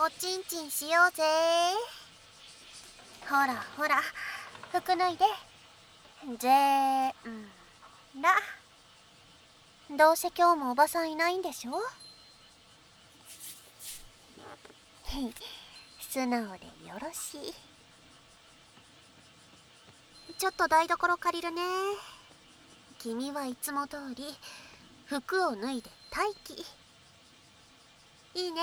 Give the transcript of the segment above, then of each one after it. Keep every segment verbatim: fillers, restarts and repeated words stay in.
おちんちんしようぜ。ほらほら、服脱いで。ぜーんら。どうせ今日もおばさんいないんでしょ。素直でよろしい。ちょっと台所借りるね。君はいつも通り服を脱いで待機。いいね。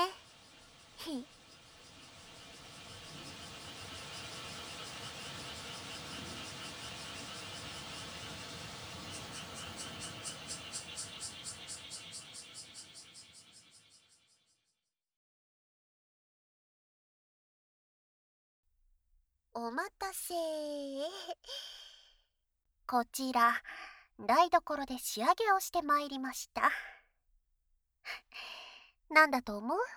お待たせ。こちら台所で仕上げをしてまいりました。なんだと思う？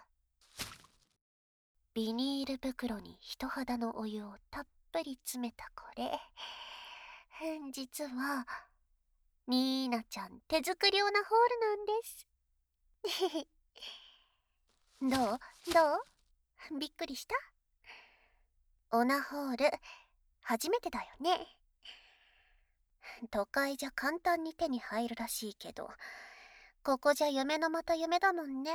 ビニール袋に人肌のお湯をたっぷり詰めたこれ。実はニーナちゃん手作りオナホールなんです。どうどう？びっくりした？オナホール初めてだよね。都会じゃ簡単に手に入るらしいけど、ここじゃ夢のまた夢だもんね。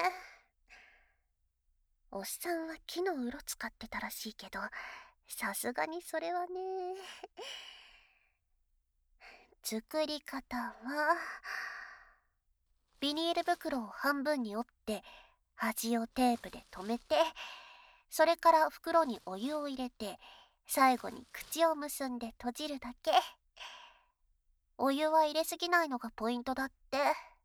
おっさんは木のうろ使ってたらしいけど、さすがにそれはね。作り方は、ビニール袋を半分に折って端をテープで留めて、それから袋にお湯を入れて、最後に口を結んで閉じるだけ。お湯は入れすぎないのがポイントだって。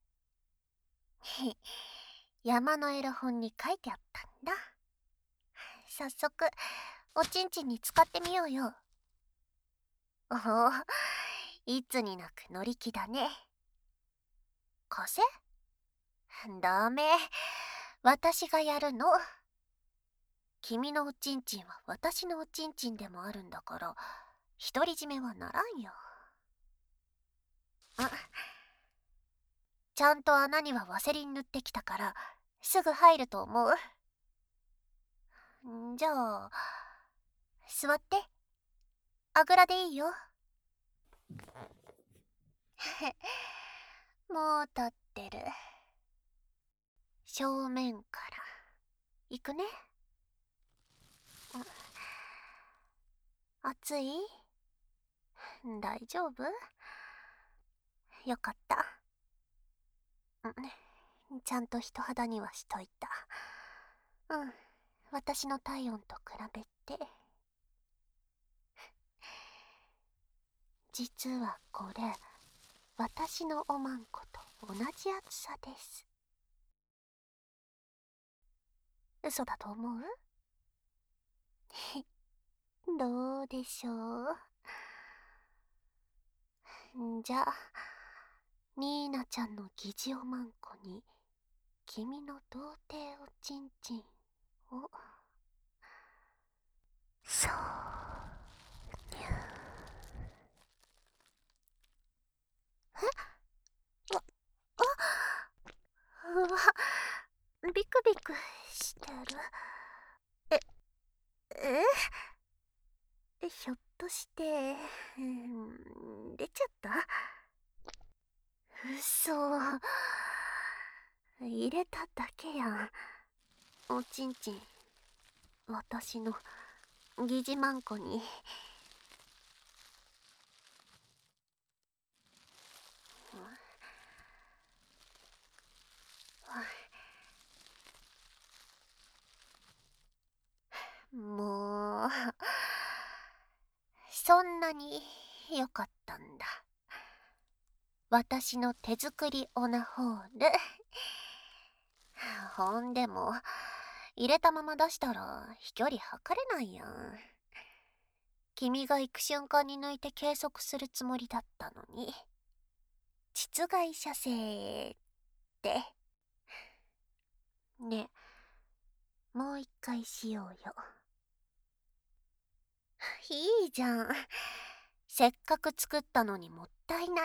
山のエロ本に書いてあったんだ。早速おちんちんに使ってみようよ。おお、いつになく乗り気だね。貸せ？ダメ、私がやるの。君のおちんちんは私のおちんちんでもあるんだから、独り占めはならんよ。あ、ちゃんと穴にはワセリン塗ってきたからすぐ入ると思う。じゃあ座って。あぐらでいいよ。もう立ってる。正面から行くね。熱い？大丈夫？よかった。ちゃんと人肌にはしといた。うん、私の体温と比べて。実はこれ、私のおまんこと同じ厚さです。嘘だと思う？どうでしょう。じゃあ、ニーナちゃんの疑似おまんこに君の童貞おちんちんをそうにゅえわあうわビクビクしてる。ええひょっとして、うん、出ちゃった？嘘、入れただけやん。おちんちん私の疑似マンコに。もうそんなによかったんだ、私の手作りオナホール。ほんでも入れたまま出したら飛距離測れないやん。君が行く瞬間に抜いて計測するつもりだったのに。窒外射精ってね。もう一回しようよ。いいじゃん、せっかく作ったのにもったいない。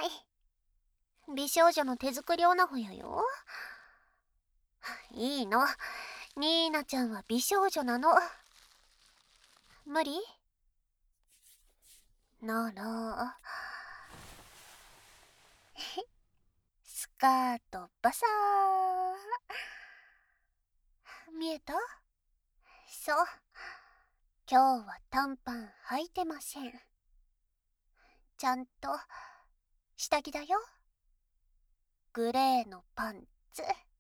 美少女の手作りオナホやよ。いいの、 ニーナちゃんは美少女なの。無理ならスカートバサー。見えた？そう、今日は短パン履いてません。ちゃんと下着だよ。グレーのパンツ。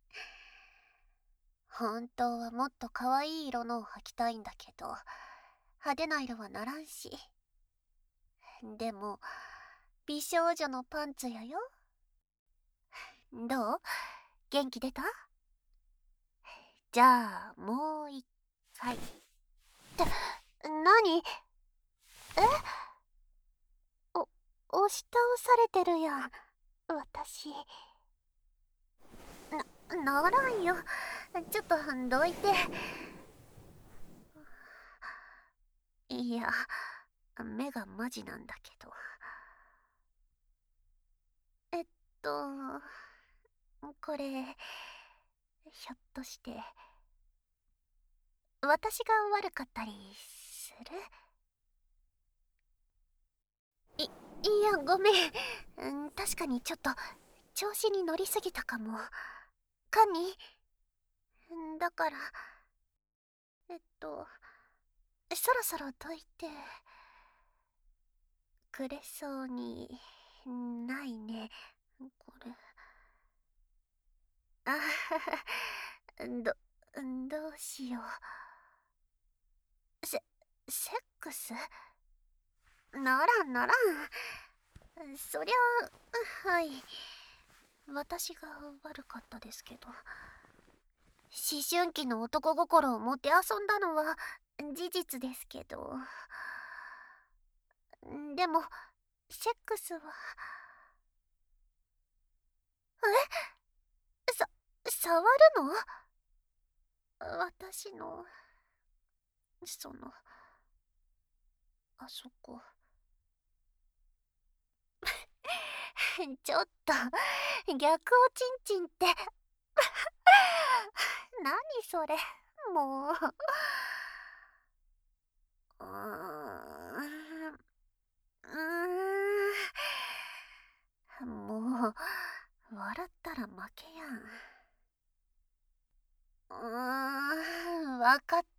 本当はもっと可愛い色のを履きたいんだけど、派手な色はならんし。でも美少女のパンツやよ。どう？元気出た？じゃあもう一回。って、何？え？お、押し倒されてるやん、私。な、ならんよ。ちょっとどいて。いや、目がマジなんだけど。えっと、これ、ひょっとして、私が悪かったりする？い、いや、ごめん。うん、確かにちょっと、調子に乗りすぎたかも。カニ？だから、えっと、そろそろどいて、くれそうにないね、これ。あはは、ど、どうしよう。セ、セックス？ならんならん。そりゃ、はい。私が悪かったですけど。思春期の男心をもてあそんだのは事実ですけど。でも、セックスは。え？さ、触るの？私の、その、あそこ。ちょっと、逆おちんちんって。何それ、もう。うーん、うーん、もう、笑ったら負けやん。うーん、わかった。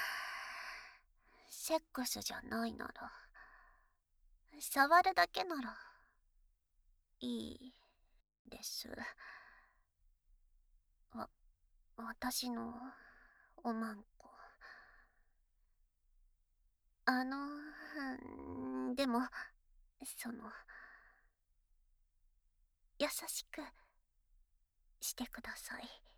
セックスじゃないなら、触るだけなら、いいです。わ、私のおまんこ。あの、んでも、その、優しくしてください。